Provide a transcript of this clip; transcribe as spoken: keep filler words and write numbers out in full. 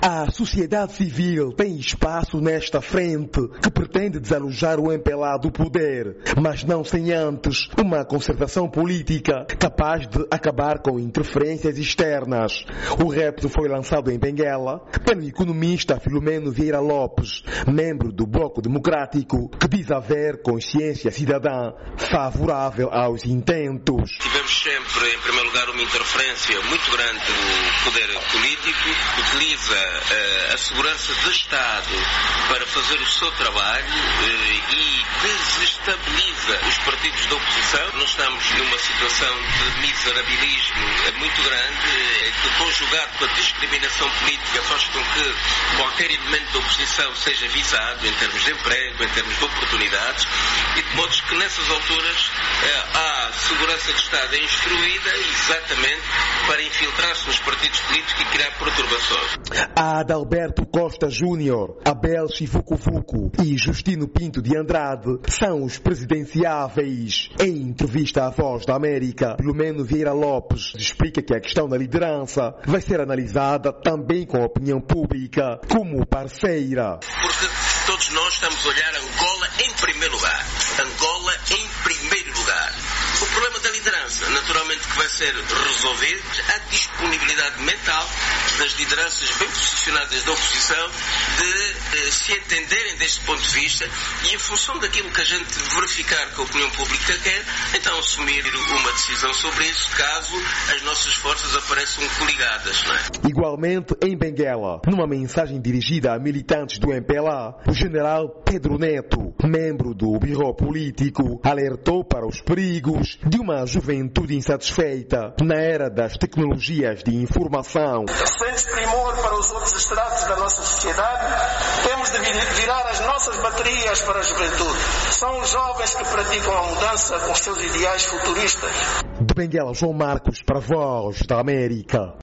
A sociedade civil tem espaço nesta frente que pretende desalojar o M P L A do poder, mas não sem antes uma concertação política capaz de acabar com interferências externas. O repto foi lançado em Benguela pelo economista Filomeno Vieira Lopes, membro do Bloco Democrático, que diz haver consciência cidadã favorável aos intentos. Tivemos sempre, em primeiro lugar, uma interferência muito grande do poder político, que utiliza a segurança do Estado para fazer o seu trabalho e desestabiliza os partidos da oposição. Nós estamos numa situação de miserabilismo muito grande, que conjugado com a discriminação política faz com que qualquer elemento da oposição seja visado em termos de emprego, em termos de oportunidades, e de modo que nessas alturas a segurança do Estado é instruída exatamente para infiltrar-se nos partidos políticos e criar perturbações. Adalberto Costa Júnior, Abel Chifucufuco e Justino Pinto de Andrade são os presidenciáveis. Em entrevista à Voz da América, Filomeno Vieira Lopes explica que a questão da liderança vai ser analisada também com a opinião pública como parceira. Porque todos nós estamos a olhar Angola em primeiro lugar. Angola em primeiro lugar. O problema da liderança, naturalmente, que vai ser resolvido, a disponibilidade mental das lideranças bem posicionadas da oposição de eh, se entenderem deste ponto de vista e, em função daquilo que a gente verificar que a opinião pública quer, então assumir uma decisão sobre isso, caso as nossas forças apareçam coligadas. Não é? Igualmente, em Benguela, numa mensagem dirigida a militantes do M P L A, o general Pedro Neto, membro do Biro Político, alertou para os perigos de uma juventude insatisfeita na era das tecnologias de informação. Sem primor para os outros estratos da nossa sociedade, temos de virar as nossas baterias para a juventude. São os jovens que praticam a mudança com os seus ideais futuristas. De Benguela, João Marcos, para a Voz da América.